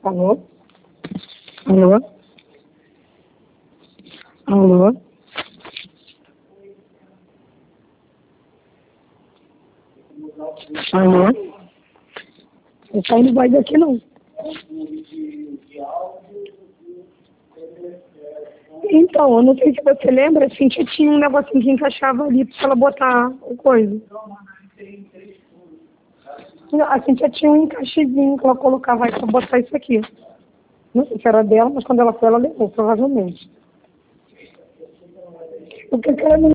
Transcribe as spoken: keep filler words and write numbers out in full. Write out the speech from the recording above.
Alô? Alô? Alô? Alô? Não tá indo mais daqui não. Então, eu não sei se você lembra, a Cintia tinha um negocinho que encaixava ali pra ela botar o coisa. A Cintia tinha um encaixezinho que ela colocava aí pra botar isso aqui. Não sei se era dela, mas quando ela foi, ela levou, provavelmente. O que que ela não